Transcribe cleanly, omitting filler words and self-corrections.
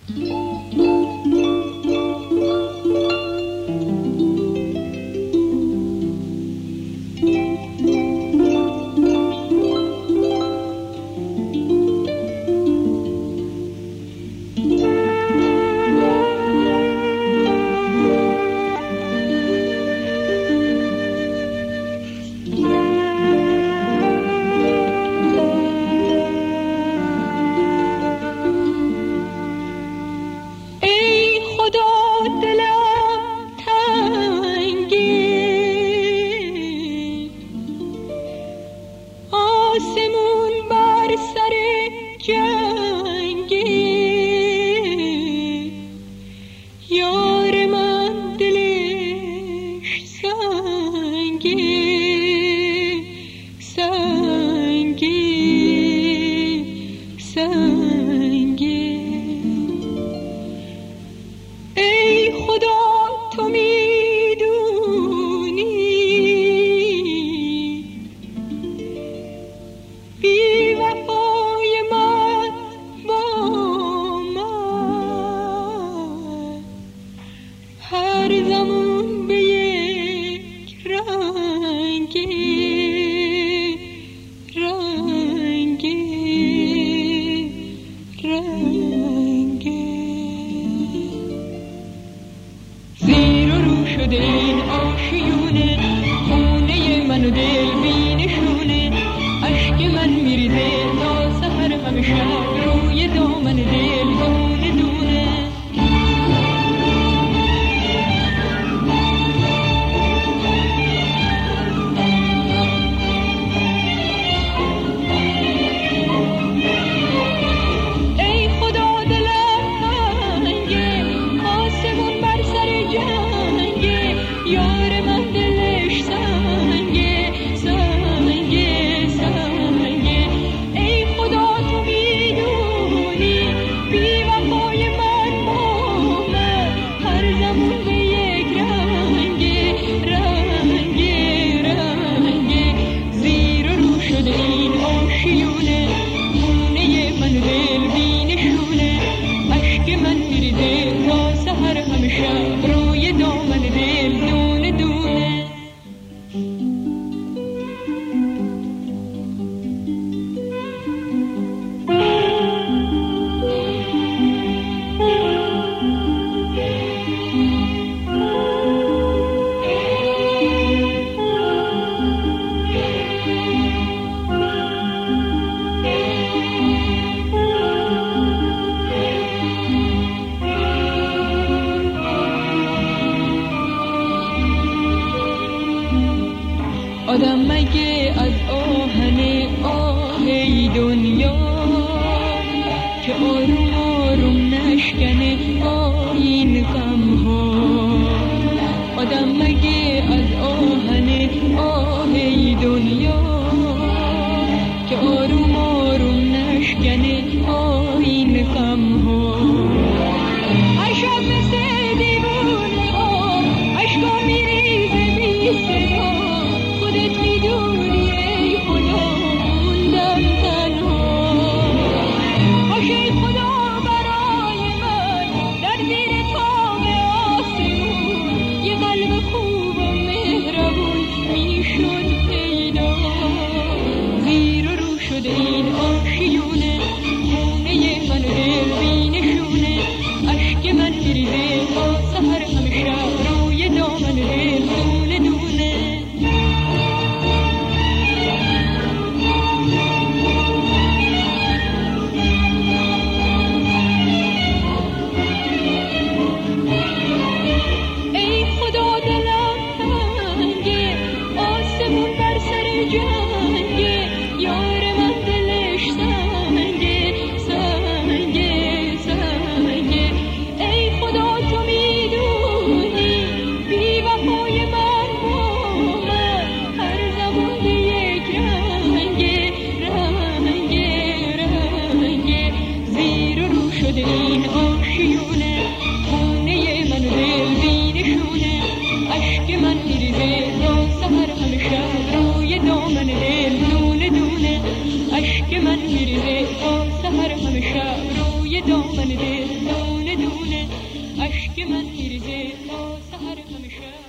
آدم مگه از آهن آهی دنیا که آروم آروم نشکنه این غم ها. آدم مگه از آهن آهی دنیا که آروم آروم نشکنه این غم ها. عشق مثل دیوونه ها عشقا میریزه بی صدا. خودت میدونی ای خدا موندم تنها. باشه ای خدا برای من در زیر تاب آسمون یه قلب خوب و مهربون میشد پیدا. زیر و رو شده این آشیونه خونه من و دل بی نشونه. اشک من میریزه تا سحر همه شب روی دامن دل دونه دونه. این آشیونه خونه من و دل بی نشونه. اشک من میریزه تا سحر همه شب روی دامن دل دونه دونه. اشک من میریزه تا سحر همه شب روی دامن دل دونه. اشک من میریزه تا سحر همیشه